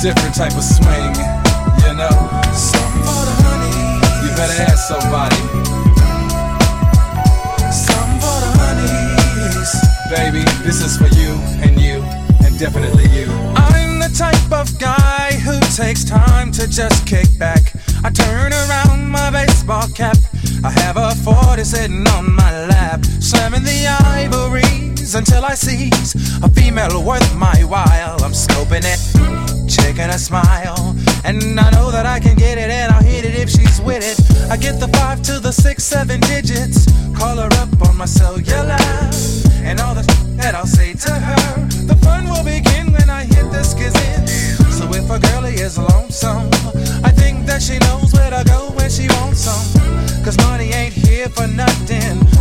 different type of swing, you know. Something for the honey. You better ask somebody. Something for the honeys. Baby, this is for you, and definitely you. I'm the type of guy who takes time to just kick back. I turn around my baseball cap. I have a 40 sitting on my lap, slamming the ivories until I seize a female worth my while. I'm scoping it, checking a smile, and I know that I can get it and I'll hit it if she's with it. I get the 5 to the 6, 7 digits, call her up on my cellular, and all the that I'll say to her. The fun will begin when I hit the skizzin'. So if a girlie is lonesome, I think that she knows where to go when she wants some. Cause money ain't here for nothing,